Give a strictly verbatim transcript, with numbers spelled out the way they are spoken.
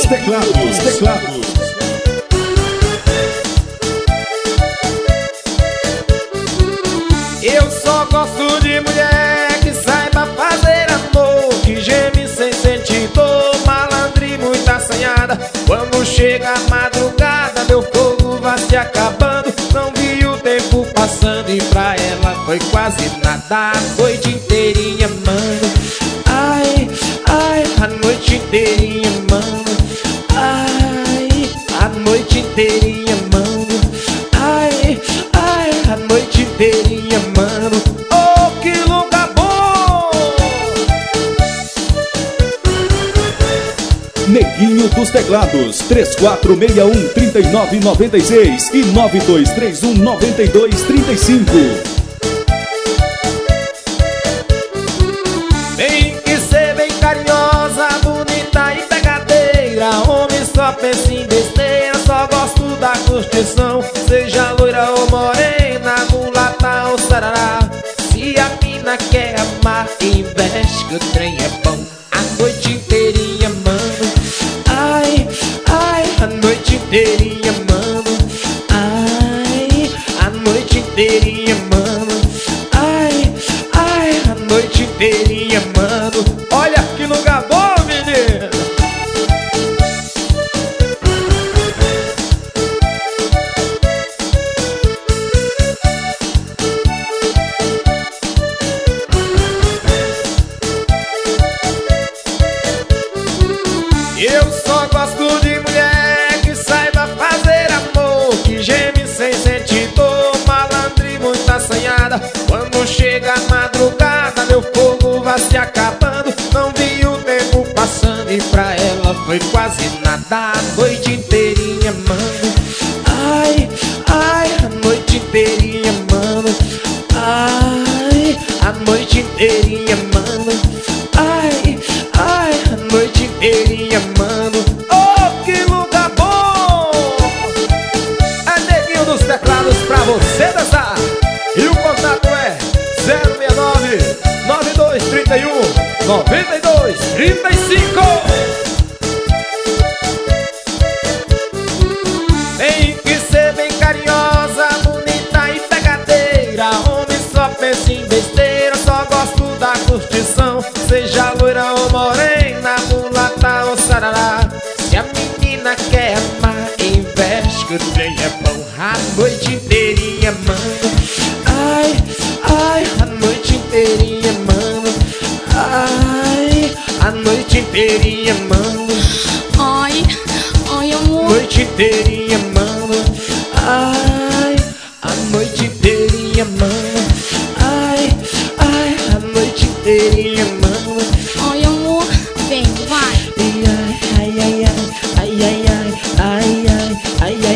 dos teclados, teclados. Eu só gosto de mulher que saiba fazer amor, que geme sem sentir dor, malandra e muito assanhada. Quando chega a madrugada, meu fogo vai se acabando. Não vi o tempo passando e pra ela foi quase nada. A noite inteirinha, mano. Ai, ai, a noite inteirinha, mano. Ai, a noite inteirinha, mano. Ai, ai, a noite inteirinha, mano. Oh, que lugar bom! Neguinho dos teclados, três quatro seis um, três nove nove seis e nove dois três um, nove dois três cinco. Tem que ser bem carinhosa, bonita e pegadeira. Homem só pensa em besteira, só gosto da curtição. Seja loira ou morena, mulata ou sarará. Se a mina quer amar, investe que o trem é bom. A noite inteirinha, mano. Ai, ai, a noite inteirinha, mano. Ai, a noite inteirinha, mano. Ai, ai, a noite inteirinha, mano. Olha que lugar bom, menino. Eu só gosto de mulher que saiba fazer amor, que geme sem sentir dor, malandra e muito assanhada. Quando chega a madrugada, meu fogo vai se acabando. Não vi o tempo passando e pra ela foi quase nada. A noite inteirinha, mano. Ai, ai, a noite inteirinha, mano. Ai, a noite inteirinha, mano. Ai, ai, a noite inteirinha, mano. Oh, que lugar bom! É Neguinho dos teclados pra você dançar. E o contato é zero seis nove, nove dois três um, nove dois três cinco. Tem que ser bem carinhosa, bonita e pegadeira. Homem só pensa em besteira, só gosto da curtição. Seja loira ou morena, mulata ou sarará. Se a menina quer amar, investe que o trem é bom. A noite inteirinha, mano. Ai, ai, a noite inteirinha, mano. Ai, a noite inteirinha, mano. Ai, ai, amor. Noite inteirinha, mano. Ai, a noite inteirinha, mano. Ai, ai, a noite inteirinha, mano. Ai, amor. Vem, vai. Ai, ai, ai, ai, ai, ai, ai, ai, ai, ai,